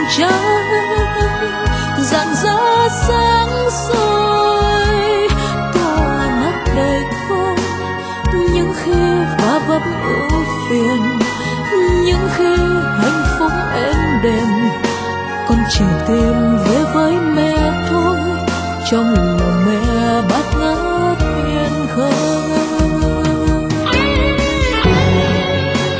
trăng rạng rỡ sáng soi tỏa nát đời con. Những khi va vấp ưu phiền, những khi hạnh phúc êm đềm, con chỉ tìm về với mẹ thôi trong